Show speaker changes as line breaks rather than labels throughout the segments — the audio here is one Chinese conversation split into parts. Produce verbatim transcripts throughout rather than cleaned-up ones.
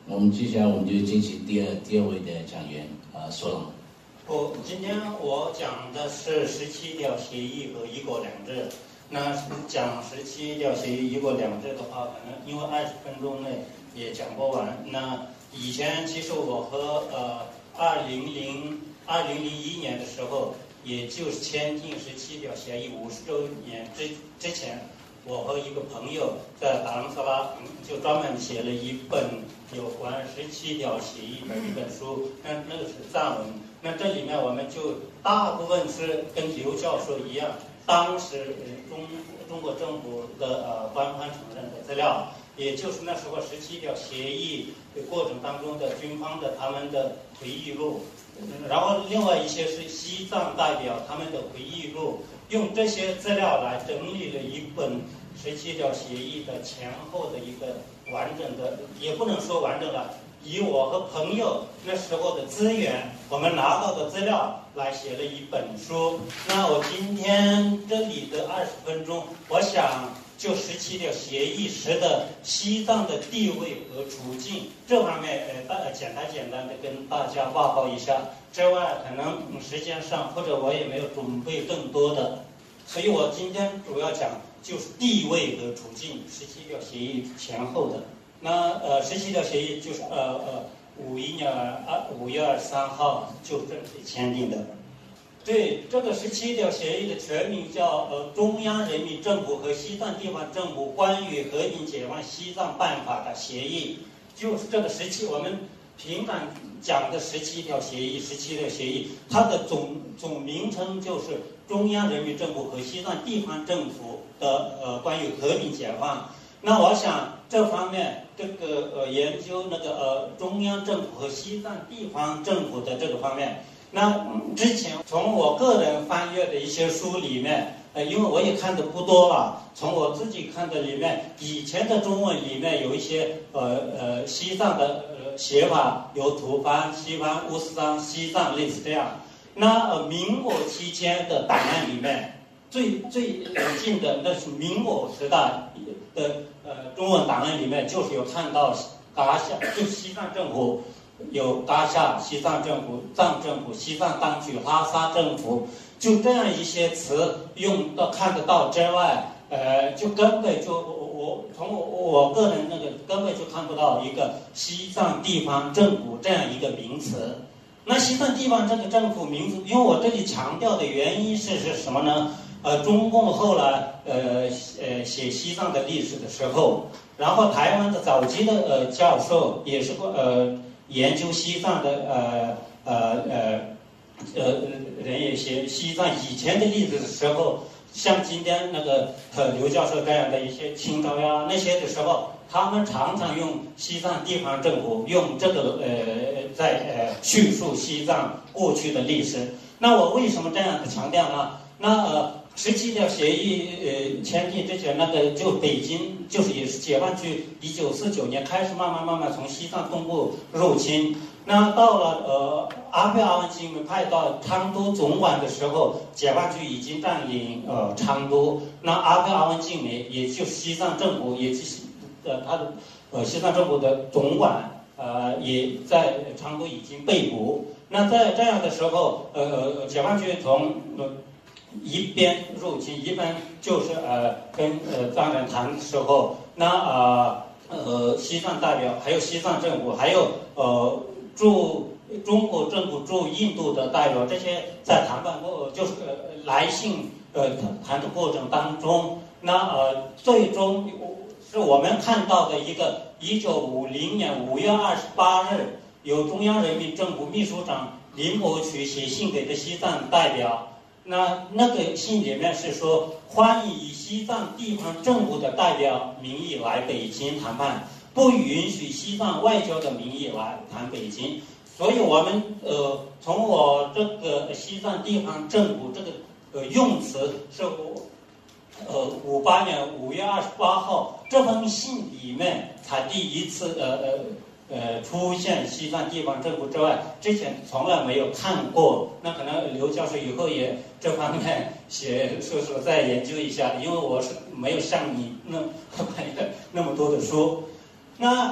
我们接下来我们就进行第二第二位的讲员啊，索朗。
我今天我讲的是十七条协议和一国两制。那讲十七条协议一国两制的话，可能因为二十分钟内也讲不完。那以前其实我和呃二零零二零零一年的时候，也就是签订十七条协议五十周年之之前，我和一个朋友在达兰萨拉就专门写了一本有关十七条协议的一本书，那那个是藏文。那这里面我们就大部分是跟刘教授一样，当时中中国政府的呃官方承认的资料，也就是那时候十七条协议的过程当中的军方的他们的回忆录，然后另外一些是西藏代表他们的回忆录，用这些资料来整理了一本十七条协议的前后的一个完整的，也不能说完整了，以我和朋友那时候的资源，我们拿到的资料来写了一本书。那我今天这里的二十分钟，我想就十七条协议时的西藏的地位和处境这方面，呃，大简单简单的跟大家报告一下。之外，可能时间上或者我也没有准备更多的，所以我今天主要讲就是地位和处境，十七条协议前后的。那呃，十七条协议就是呃呃五一年二五月二十三号就正式签订的。对，这个十七条协议的全名叫呃中央人民政府和西藏地方政府关于和平解放西藏办法的协议，就是这个十七我们平常讲的十七条协议，十七条协议它的总总名称就是中央人民政府和西藏地方政府的呃关于和平解放。那我想这方面这个呃研究那个呃中央政府和西藏地方政府的这个方面，那之前从我个人翻阅的一些书里面，呃，因为我也看的不多了，从我自己看的里面，以前的中文里面有一些呃呃西藏的呃写法，有吐蕃、西番、乌斯藏、西藏类似这样。那呃民国期间的档案里面，最最近的那是民国时代的呃中文档案里面，就是有看到达夏，就西藏政府。有达夏、西藏政府、藏政府、西藏当局、拉萨政府，就这样一些词用到看得到之外，呃，就根本就我我从我我个人那个根本就看不到一个西藏地方政府这样一个名词。那西藏地方这个政府名字，因为我这里强调的原因是是什么呢？呃，中共后来呃呃写西藏的历史的时候，然后台湾的早期的呃教授也是呃。研究西藏的呃呃呃呃人也写西藏以前的例子的时候，像今天那个呃刘教授这样的一些清朝呀那些的时候，他们常常用西藏地方政府用这个呃在呃叙述西藏过去的历史。那我为什么这样的强调呢？那呃十七条协议呃签订之前，那个就北京就是也是解放军一九四九年开始慢慢慢慢从西藏东部入侵。那到了呃阿倍阿文精美派到昌都总管的时候，解放军已经占领呃昌都。那阿倍阿文精美也就是西藏政府，也就是呃他的呃西藏政府的总管呃也在昌都已经被捕。那在这样的时候，呃解放军从呃一边入侵，一边就是呃跟呃藏人谈的时候，那呃呃西藏代表，还有西藏政府，还有呃驻中国政府驻印度的代表，这些在谈判过就是呃来信呃谈的过程当中，那呃最终是我们看到的一个一九五零年五月二十八日，由中央人民政府秘书长林伯渠写信给的西藏代表。那那个信里面是说，欢迎以西藏地方政府的代表名义来北京谈判，不允许西藏外交的名义来谈北京。所以我们呃，从我这个西藏地方政府这个呃用词是呃五八年五月二十八号这封信里面才第一次呃呃。呃，出现西藏地方政府之外，之前从来没有看过。那可能刘教授以后也这方面写说说再研究一下，因为我是没有像你那那么多的书。那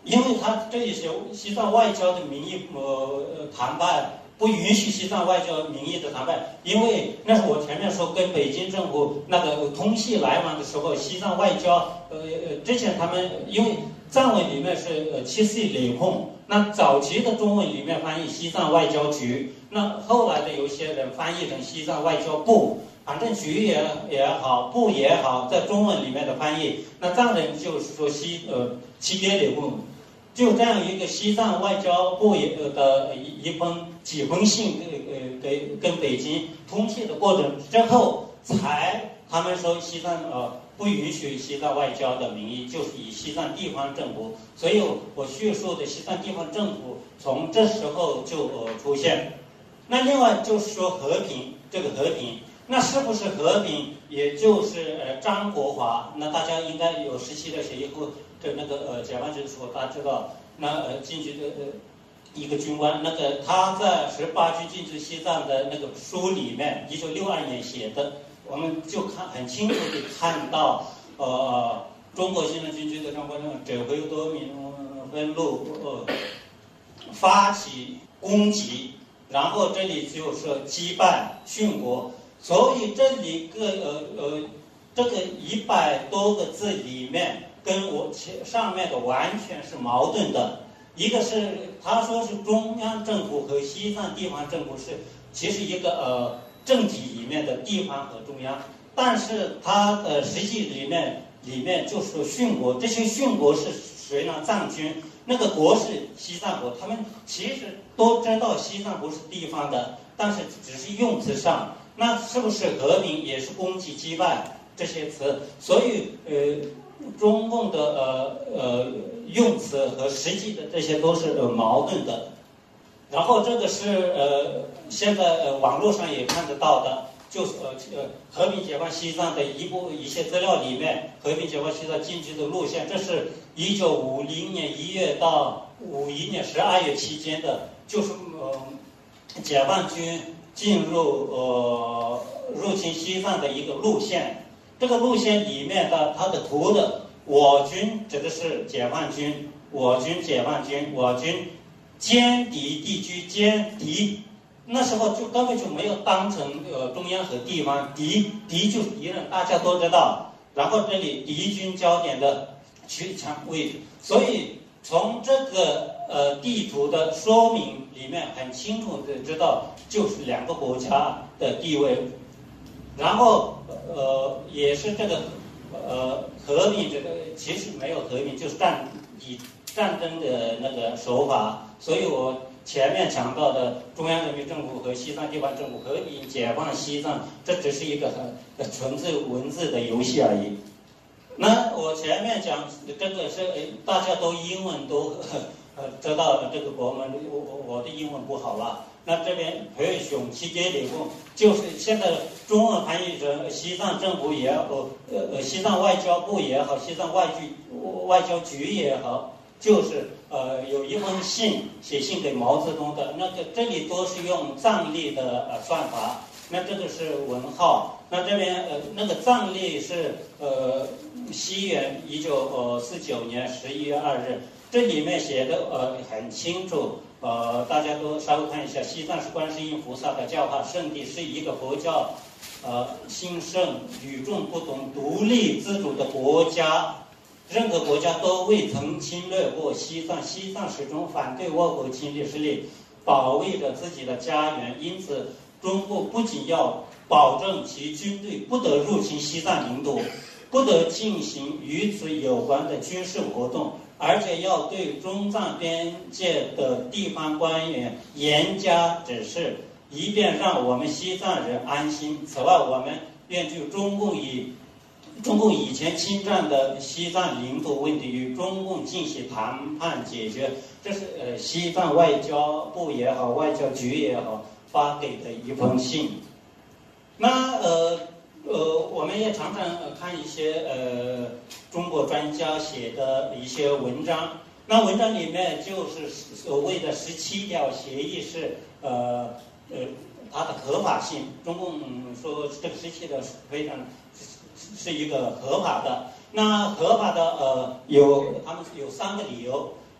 因为他这里是西藏外交的名义呃谈判。不允许西藏外交名义的谈判，因为那是我前面说跟北京政府那个通信来往的时候，西藏外交呃呃之前他们因为藏文里面是呃七四雷控，那早期的中文里面翻译西藏外交局，那后来的有些人翻译成西藏外交部，反正局也也好，部也好，在中文里面的翻译，那藏人就是说西呃七爹雷控。就这样一个西藏外交部的一封几封信，呃，给跟北京通信的过程之后，才他们说西藏呃不允许西藏外交的名义，就是以西藏地方政府。所以我叙述的西藏地方政府从这时候就呃出现。那另外就是说和平，这个和平，那是不是和平？也就是呃张国华，那大家应该有十七条协议后。的那个呃解放军的时候，大家知道，那呃进去的呃一个军官，那个他在十八军进驻西藏的那个书里面，一九六二年写的，我们就看很清楚地看到，呃，中国新政军区的张国政指挥多名分路呃发起攻击，然后这里就说击败殉国，所以这里个呃呃这个一百多个字里面。跟我前上面的完全是矛盾的，一个是他说是中央政府和西藏地方政府是其实一个呃政体里面的地方和中央，但是它的实际里面里面就是说殉国，这些殉国是谁呢？藏军，那个国是西藏国，他们其实都知道西藏不是地方的，但是只是用词上，那是不是和平也是攻击击败这些词？所以呃。中共的呃呃用词和实际的这些都是呃矛盾的，然后这个是呃现在呃网络上也看得到的，就是呃呃和平解放西藏的一部一些资料里面，和平解放西藏进去的路线，这是一九五零年一月到五一年十二月期间的，就是呃解放军进入呃入侵西藏的一个路线。这个路线里面的它的图的我军指的是解放军，我军解放军，我军歼敌地区歼敌，那时候就根本就没有当成呃中央和地方，敌敌就是敌人，大家都知道。然后这里敌军焦点的取强位置，所以从这个呃地图的说明里面很清楚的知道，就是两个国家的地位。然后呃也是这个呃和平，这个其实没有和平，就是战以战争的那个手法。所以我前面讲到的中央人民政府和西藏地方政府和平解放西藏，这只是一个很纯粹文字的游戏而已。那我前面讲这个是大家都英文都呃知道这个国门，我我的英文不好了。那这边培雄七阶理工，就是现在中文翻译成西藏政府也好，呃呃西藏外交部也好，西藏外局外交局也好，就是呃有一封信写信给毛泽东的，那个这里都是用藏历的呃算法，那这个是文号，那这边呃那个藏历是呃西元一九呃四九年十一月二日，这里面写的呃很清楚。呃，大家都稍微看一下，西藏是观世音菩萨的教化圣地，是一个佛教呃兴盛、与众不同、独立自主的国家。任何国家都未曾侵略过西藏，西藏始终反对倭国侵略势力，保卫着自己的家园。因此，中国不仅要保证其军队不得入侵西藏领土，不得进行与此有关的军事活动，而且要对中藏边界的地方官员严加指示，以便让我们西藏人安心。此外，我们愿就中共以中共以前侵占的西藏领土问题与中共进行谈判解决。这是呃西藏外交部也好，外交局也好发给的一封信。那呃。呃，我们也常常看一些呃中国专家写的一些文章，那文章里面就是所谓的十七条协议是呃呃它的合法性，中共说这个十七条是非常是是一个合法的。那合法的呃有他们有三个理由，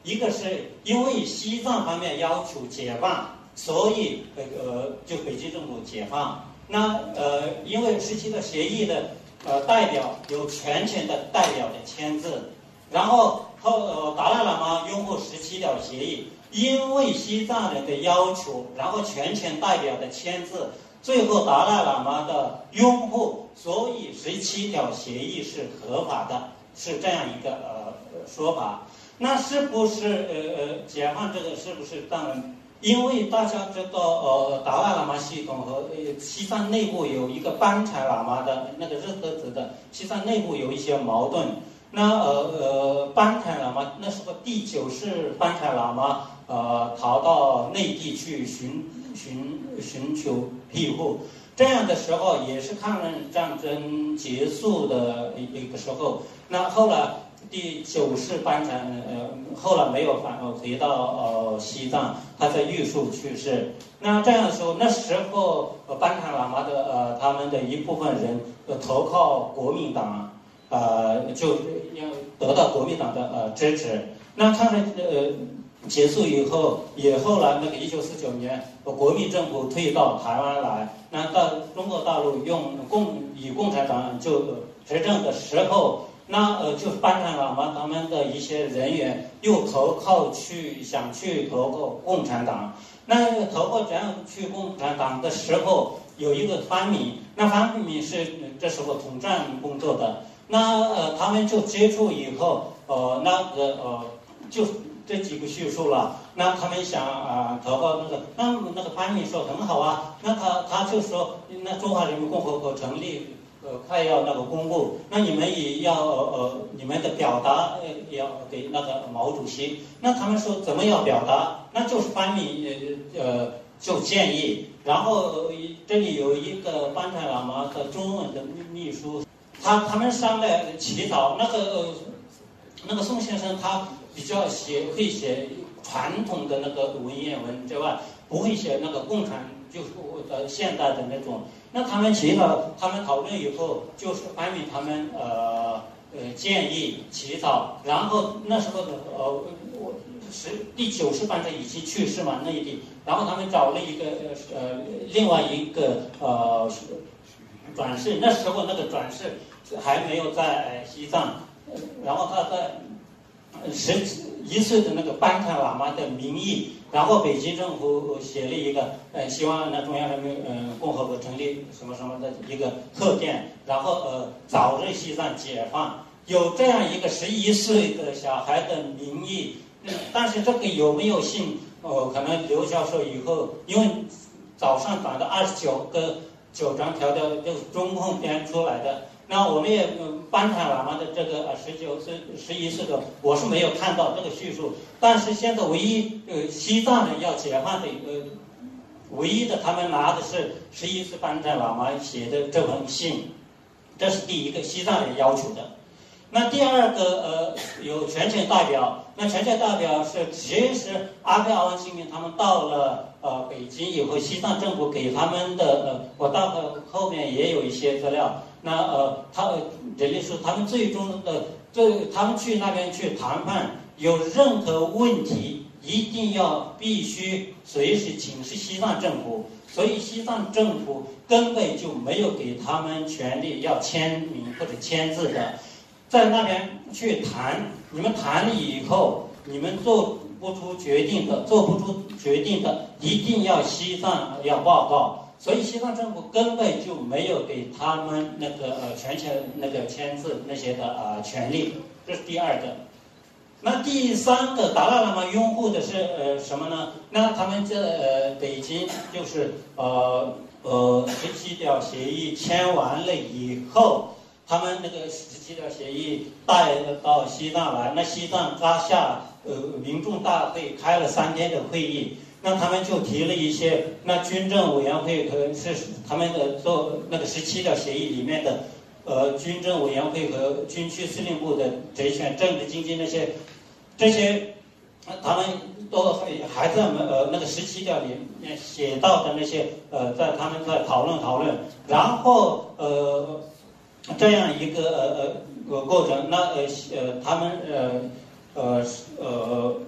一个是因为西藏方面要求解放，所以呃就北京政府解放。那呃因为十七条协议的呃代表有全权的代表的签字，然后后呃达赖喇嘛拥护十七条协议，因为西藏人的要求，然后全权代表的签字。最后达赖喇嘛的拥护，所以十七条协议是合法的，是这样一个呃说法。那是不是呃呃解放这个是不是当然？因为大家知道呃达赖喇嘛系统和呃西藏内部有一个班禅喇嘛的那个日喀则的西藏内部有一些矛盾。那呃呃班禅喇嘛那时候第九世班禅喇嘛呃逃到内地去寻。寻寻求庇护，这样的时候也是抗日战争结束的一个时候。那后来第九世班禅呃后来没有返回到呃西藏，他在玉树去世。那这样的时候，那时候班禅喇嘛的呃他们的一部分人呃投靠国民党，呃就要得到国民党的呃支持。那抗日呃。结束以后，也后来那个一九四九年，国民政府退到台湾来，那到中国大陆用共以共产党就执政的时候，那呃就是班禅喇嘛他们的一些人员又投靠去想去投靠共产党，那投靠这样去共产党的时候，有一个番民，那番民是这时候统战工作的，那呃他们就接触以后，呃那个呃就。这几个叙述了，那他们想啊投靠那个，那那个番民说很好啊，那他他就说，那中华人民共和国成立呃快要那个公布，那你们也要呃你们的表达呃要给那个毛主席，那他们说怎么样表达？那就是番民呃呃就建议，然后这里有一个班禅喇嘛的中文的秘书，他他们商量起草那个、呃、那个宋先生他。比较写会写传统的那个文言文之外，不会写那个共产就是呃现代的那种。那他们起草，他们讨论以后，就是番民他们呃呃建议起草，然后那时候的呃我十第九世班禅已经去世嘛内地，然后他们找了一个呃另外一个呃转世，那时候那个转世还没有在西藏，然后他在。十一岁的那个班禅喇嘛的名义，然后北京政府写了一个呃，希望那中央人民呃共和国成立什么什么的一个贺电，然后呃早日西藏解放，有这样一个十一岁的小孩的名义，嗯，但是这个有没有信？哦，可能刘教授以后因为早上转的二十九个九张条条就是中共编出来的。那我们也班禅喇嘛的这个呃十九岁、十一岁的，我是没有看到这个叙述。但是现在唯一呃西藏人要解放的呃唯一的，他们拿的是十一岁班禅喇嘛写的这封信，这是第一个西藏人要求的。那第二个呃有全权代表，那全权代表是其实阿克阿旺清明他们到了呃北京以后，西藏政府给他们的呃，我到后面也有一些资料。那呃，他人家说他们最终的，最他们去那边去谈判，有任何问题一定要必须随时请示西藏政府，所以西藏政府根本就没有给他们权利要签名或者签字的，在那边去谈，你们谈了以后，你们做不出决定的，做不出决定的，一定要西藏要报告。所以西藏政府根本就没有给他们那个呃全权那个签字那些的呃权利，这是第二个。那第三个达赖喇嘛拥护的是呃什么呢？那他们这呃北京就是呃呃十七条协议签完了以后，他们那个十七条协议带到西藏来，那西藏当下呃民众大会开了三天的会议。那他们就提了一些，那军政委员会和是他们的做那个十七条协议里面的，呃，军政委员会和军区司令部的职权、政治、经济那些，这些，他们都还还在呃那个十七条里面写到的那些，呃，在他们在讨论讨论，然后呃这样一个呃呃过程，那呃呃他们呃呃呃。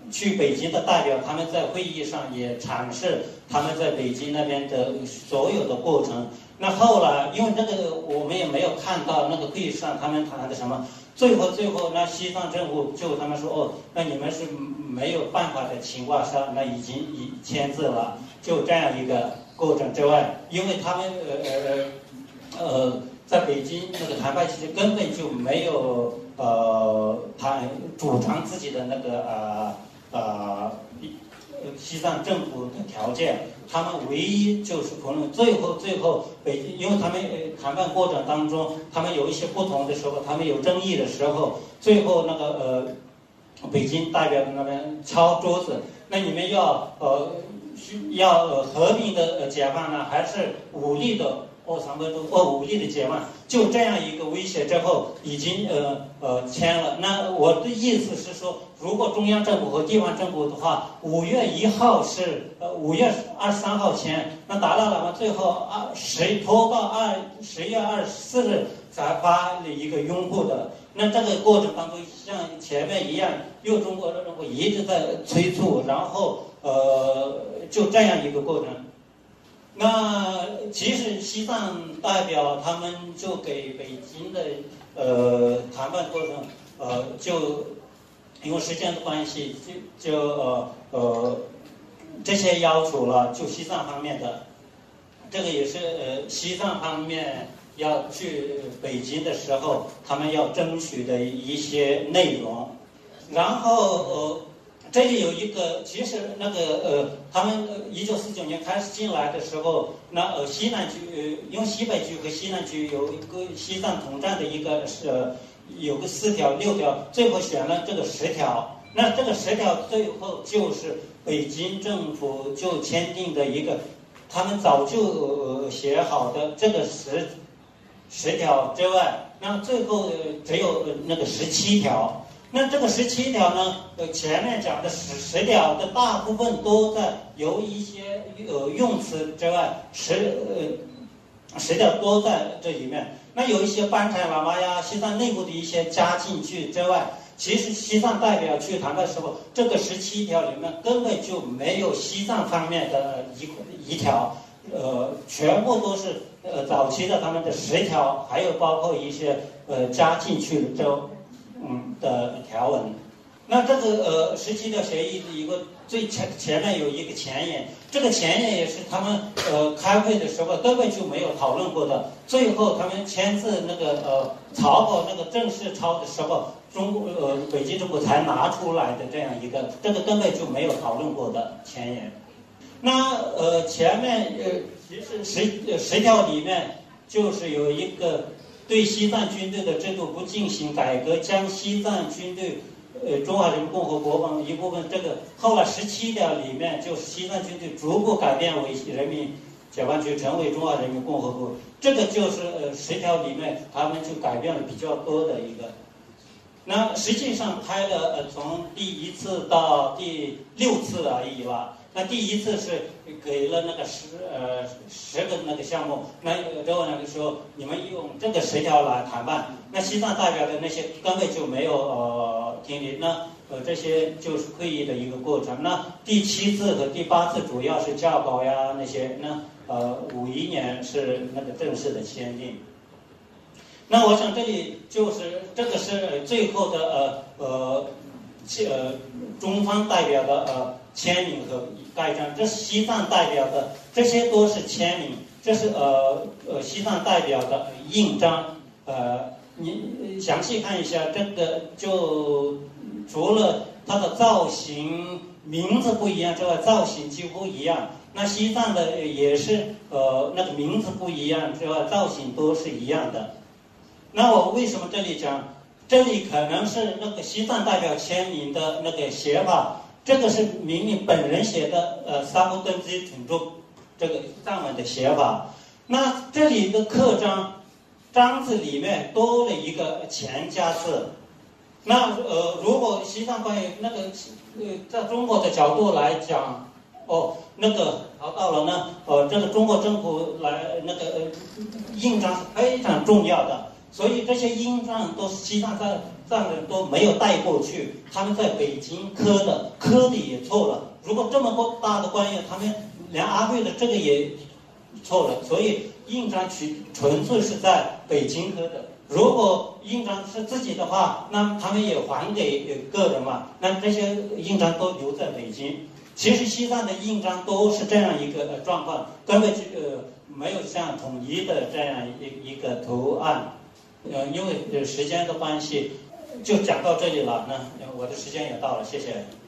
去北京的代表，他们在会议上也阐释他们在北京那边的所有的过程。那后来，因为那个我们也没有看到那个会议上他们谈的什么，最后最后那西藏政府就他们说哦，那你们是没有办法的情况下，那已经已签字了，就这样一个过程之外，因为他们呃呃呃在北京那个谈判期间根本就没有呃谈主张自己的那个呃呃西藏政府的条件。他们唯一就是可能最后最后北京，因为他们谈判过程当中，他们有一些不同的时候，他们有争议的时候，最后那个呃，北京代表那边敲桌子，那你们要呃要呃和平的呃解放呢，还是武力的二三分钟或武力的解放？就这样一个威胁之后，已经呃呃签了。那我的意思是说，如果中央政府和地方政府的话，五月一号是呃五月二十三号签，那达赖喇嘛最后二十拖到二十月二十四日才发了一个拥护的。那这个过程当中，像前面一样，右中国的政府一直在催促，然后呃就这样一个过程。那其实西藏代表他们就给北京的呃谈判过程呃就因为时间的关系就就呃呃这些要求了，就西藏方面的，这个也是呃西藏方面要去北京的时候他们要争取的一些内容。然后呃这里有一个，其实那个呃，他们一九四九年开始进来的时候，那呃西南区，呃，因为西北区和西南区有一个西藏统战的一个是、呃、有个四条六条，最后选了这个十条。那这个十条最后就是北京政府就签订的一个，他们早就、呃、写好的这个十十条之外，那最后只有那个十七条。那这个十七条呢，呃，前面讲的十十条的大部分都在由一些呃用词之外，十呃十条都在这里面。那有一些班禅喇嘛呀、西藏内部的一些加进去之外，其实西藏代表去谈的时候，这个十七条里面根本就没有西藏方面的一一条，呃，全部都是呃早期的他们的十条，还有包括一些呃加进去的这。嗯的条文。那这个呃十七条协议的一个最前前面有一个前言，这个前言也是他们呃开会的时候根本就没有讨论过的，最后他们签字那个呃草稿那个正式抄的时候，中国呃北京政府才拿出来的这样一个，这个根本就没有讨论过的前言。那呃前面呃其实十十条里面就是有一个。对西藏军队的制度不进行改革，将西藏军队，呃，中华人民共和国方一部分，这个后来十七条里面就是西藏军队逐步改变为人民解放军，成为中华人民共和国，这个就是呃十条里面他们就改变了比较多的一个。那实际上拍了呃从第一次到第六次而已吧。那第一次是给了那个十呃十个那个项目，那之后那个时候你们用这个十条来谈判，那西藏代表的那些根本就没有呃听理，那呃这些就是会议的一个过程。那第七次和第八次主要是校稿呀那些，那呃五一年是那个正式的签订。那我想这里就是这个是最后的呃呃呃中方代表的呃签名和盖章，这是西藏代表的，这些都是签名，这是呃呃西藏代表的印章。呃，你详细看一下，这个就除了它的造型名字不一样之外，造型几乎一样。那西藏的也是呃那个名字不一样之外，造型都是一样的。那我为什么这里讲？这里可能是那个西藏代表签名的那个写法。这个是明明本人写的，呃，三不登基统中这个藏文的写法。那这里的刻章，章子里面多了一个钱加字。那呃，如果西藏关于那个呃，在中国的角度来讲，哦，那个熬到了呢，呃，这个中国政府来那个、呃、印章是非常重要的。 所以这些印章都是西藏藏藏人都没有带过去，他们在北京刻的，刻的也错了。如果这么多大的官员，他们连阿贵的这个也错了，所以印章取纯粹是在北京刻的。如果印章是自己的话，那他们也还给个人嘛，那这些印章都留在北京。其实西藏的印章都是这样一个状况，根本就呃没有像统一的这样一一个图案。呃，因为时间的关系，就讲到这里了。那我的时间也到了，谢谢。